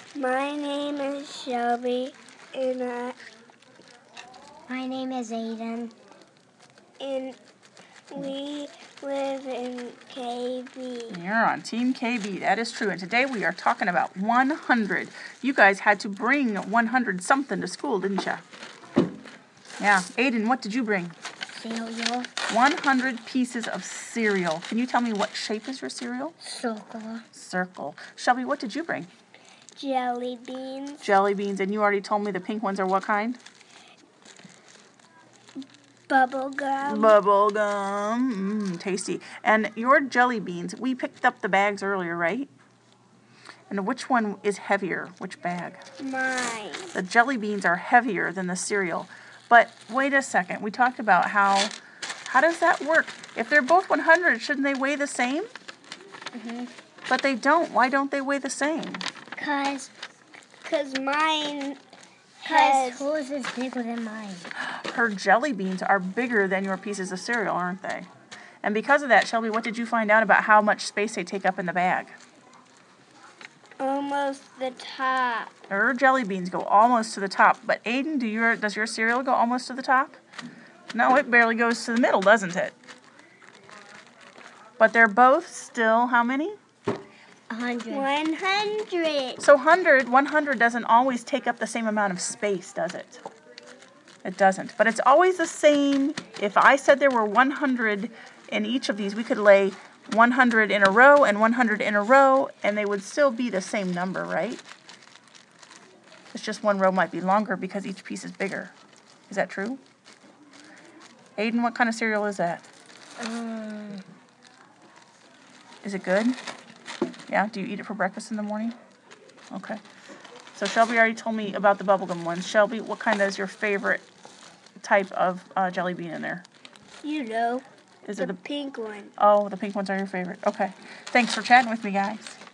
My name is Shelby, and My name is Aiden. and we live in KB. You're on Team KB. That is true. And today we are talking about 100. You guys had to bring 100 something to school, didn't you? Yeah. Aiden, what did you bring? Cereal. 100 pieces of cereal. Can you tell me what shape is your cereal? Circle. Circle. Shelby, what did you bring? Jelly beans. Jelly beans. And you already told me the pink ones are what kind? Bubble gum. Bubble gum. Tasty. And your jelly beans, we picked up the bags earlier, right? And which one is heavier? Which bag? Mine. The jelly beans are heavier than the cereal. But wait a second. We talked about how does that work? If they're both 100, shouldn't they weigh the same? Mm-hmm. But they don't. Why don't they weigh the same? Cause mine Because yours is bigger than mine. Her jelly beans are bigger than your pieces of cereal, aren't they? And because of that, Shelby, what did you find out about how much space they take up in the bag? almost the top. Her jelly beans go almost to the top. But Aiden, does your cereal go almost to the top? No, it barely goes to the middle, doesn't it? But they're both still how many? 100. 100. So 100 doesn't always take up the same amount of space, does it? It doesn't. But it's always the same. If I said there were 100 in each of these, we could lay 100 in a row and 100 in a row, and they would still be the same number, right? It's just one row might be longer because each piece is bigger. Is that true? Aiden, what kind of cereal is that? Is it good? Yeah? Do you eat it for breakfast in the morning? Okay. So Shelby already told me about the bubblegum ones. Shelby, what kind is your favorite type of jelly bean in there? You know, Is the it pink one. Oh, the pink ones are your favorite. Okay. Thanks for chatting with me, guys.